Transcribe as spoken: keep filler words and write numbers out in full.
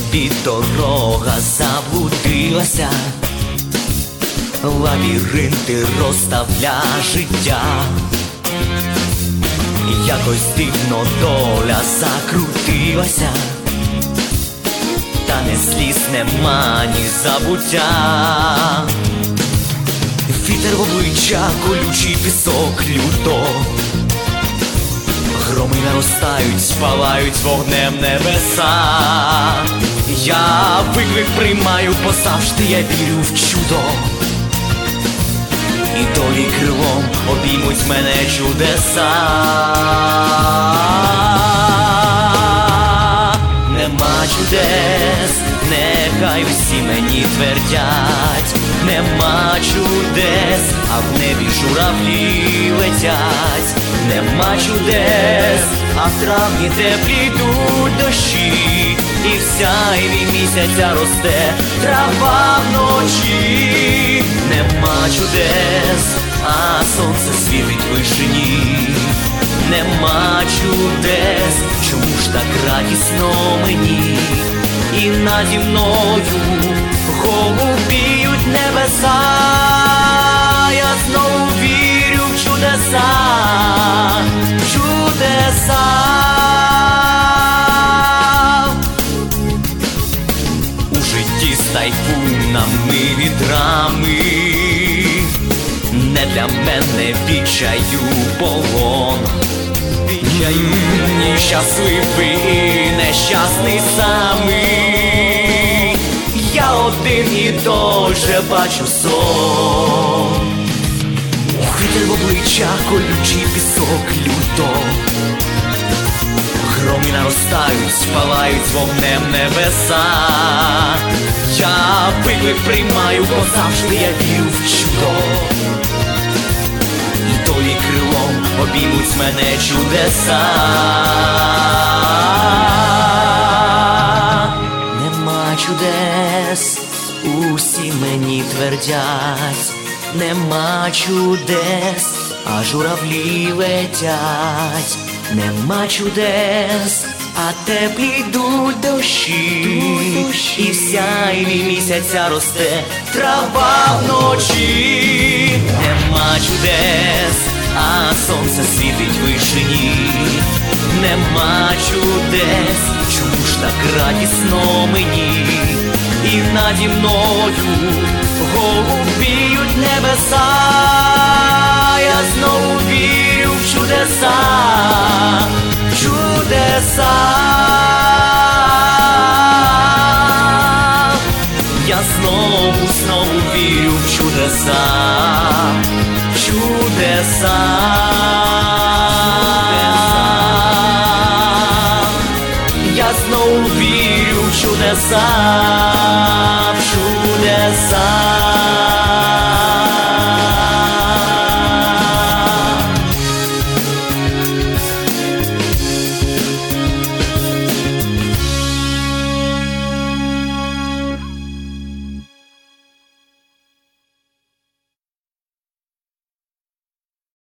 тобі дорога заблудилася, лабіринти розставля життя. Якось дивно доля закрутилася, та не сліз нема, ні забуття. Вітер в обличчя, колючий пісок люто, громи наростають, спалають вогнем небеса. Я виклик приймаю, бо завжди я вірю в чудо, і долі крилом обіймуть мене чудеса. Нема чудес, нехай усі мені твердять. Нема чудес, а в небі журавлі летять. Нема чудес, а в травні теплі йдуть дощі, і в сяйві місяця росте трава вночі. Нема чудес, а сонце світить в вишині. Нема чудес, чому ж так радісно мені? І наді мною голубіють небеса. Я знову вірю в чудеса, чудеса. У житті з тайфунами, вітрами не для мене відчаю полон. Ні щасливий і нещасний самий, я один і той же бачу сон. Вітер в обличчя, колючий пісок люто, громи наростають, спалають вогнем небеса. Я виклик приймаю, бо завжди я вірю в чудо, і долі крилом обіймуть мене чудеса. Нема чудес, усі мені твердять. Нема чудес, а журавлі летять. Нема чудес, а теплі йдуть дощі, і в сяйві місяця росте трава вночі. Нема чудес, а сонце світить в вишині. Нема чудес, чому ж так радісно мені? І наді мною голубіють небеса. Я знову вірю в чудеса, чудеса. Я знову, знову вірю в чудеса, чудеса. Я знову вірю в чудеса, в чудеса.